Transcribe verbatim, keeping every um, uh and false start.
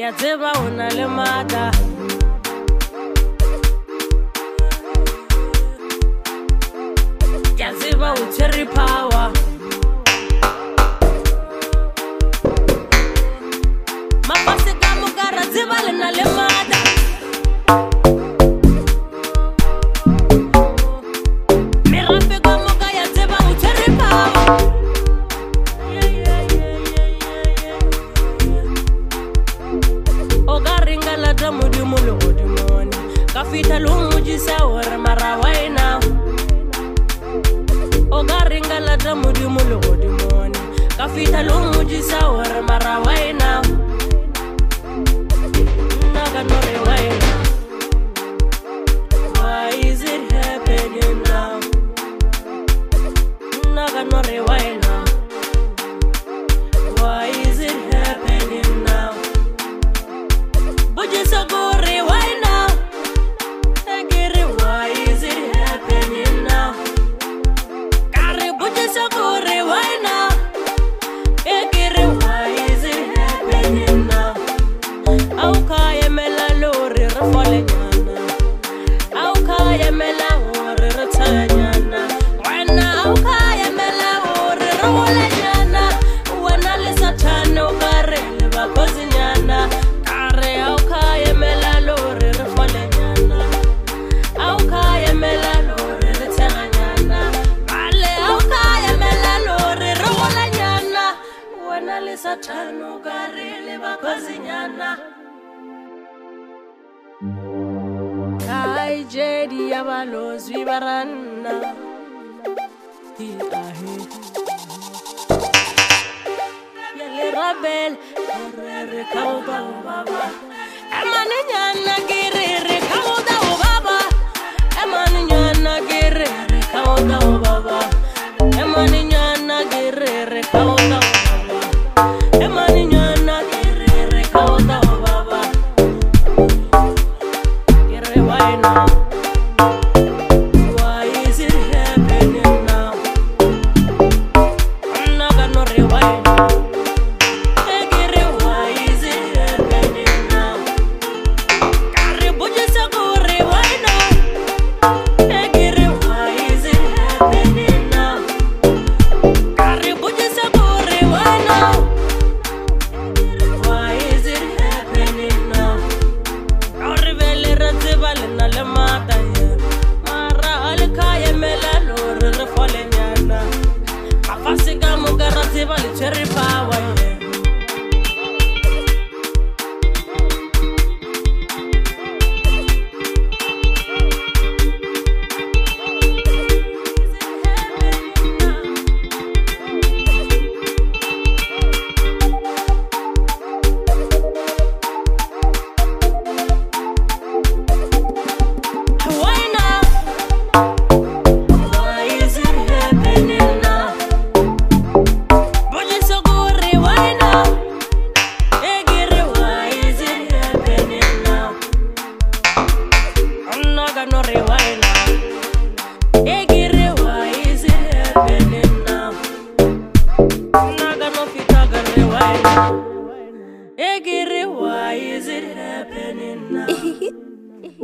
ya tseba ona le mata ya tseba o tshwere power mapase ka mokara tseba le na le mata merafe ka moka ya tseba o tshwere power Modimo le godimone ka fita lo mojisa hore mara waena o ka ringa lata modimo le godimone ka fita lo mojisa hore mara waena naga no re waena. Why is it happening now? Naga no re waena. Why is it happening now? Bujisa gore why now? Agere why is it happening now? Kare bujisa gore why now? Agere why is it happening now? Au kaya mela lori rafale nyana. Au kaya mela ore ratanyana. Wana au kaya mela ore rawala nyana. Wana lisa chano kare leba kozi nyana. Satano garile bakozinyana Kai jedi abalozwi barana Ti ahe Yale rabel Rere kauda baba Emani nyana girere kauda baba Emani nyana girere kauda baba Emani nyana girere kauda Emani nyana girere kauda baba Gire why now? Why is it happening now? I'm not gonna rewind now. Hey gire why is it happening now? Kare bujisa gore why now? Hey gire why is it happening now? Kare bujisa gore why now? Cherry power, yeah. No rewind now. Hey, gire, why is it happening now? Naga no fitaga rewind now. Hey, gire, why is it happening now?